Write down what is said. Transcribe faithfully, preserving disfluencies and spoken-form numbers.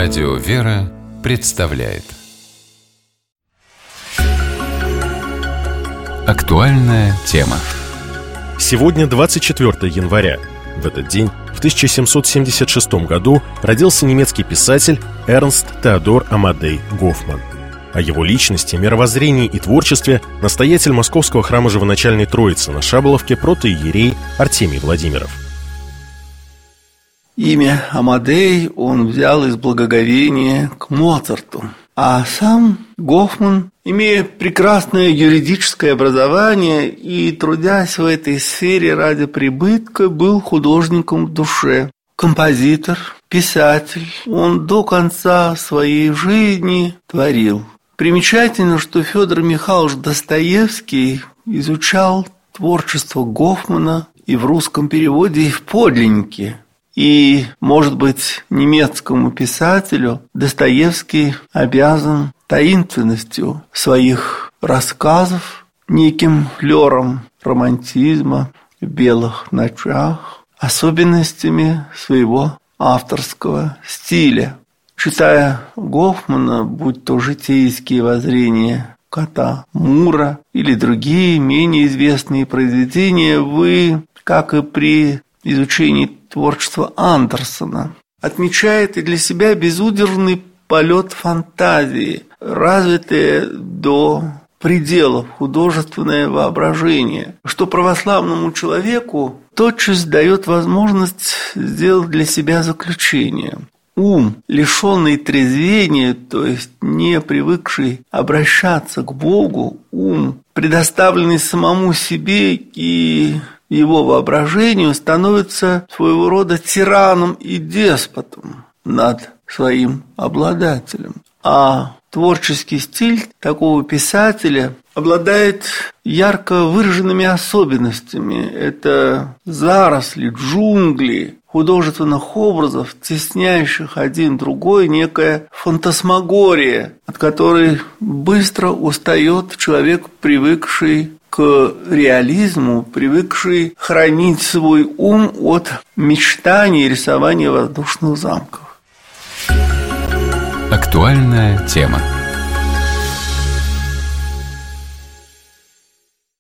Радио «Вера» представляет актуальная тема. Сегодня двадцать четвёртое января. В этот день, в тысяча семьсот семьдесят шестом году, родился немецкий писатель Эрнст Теодор Амадей Гофман. О его личности, мировоззрении и творчестве настоятель Московского храма Живоначальной Троицы на Шаболовке протоиерей Артемий Владимиров. Имя Амадей он взял из благоговения к Моцарту. А сам Гофман, имея прекрасное юридическое образование и трудясь в этой сфере ради прибытка, был художником в душе. Композитор, писатель, он до конца своей жизни творил. Примечательно, что Федор Михайлович Достоевский изучал творчество Гофмана и в русском переводе, и в подлиннике. И, может быть, немецкому писателю Достоевский обязан таинственностью своих рассказов, неким флером романтизма в белых ночах, особенностями своего авторского стиля. Читая Гофмана, будь то житейские воззрения кота Мура или другие менее известные произведения, вы, как и при изучении творчества Андерсона, отмечает и для себя безудержный полет фантазии, развитое до пределов художественное воображение, что православному человеку тотчас дает возможность сделать для себя заключение. Ум, лишенный трезвения, то есть не привыкший обращаться к Богу, ум, предоставленный самому себе и его воображению, становится своего рода тираном и деспотом над своим обладателем. А творческий стиль такого писателя обладает ярко выраженными особенностями. Это заросли, джунгли художественных образов, тесняющих один другой, некая фантасмагория, от которой быстро устает человек, привыкший к реализму, привыкший хранить свой ум от мечтаний и рисования воздушных замков. Актуальная тема.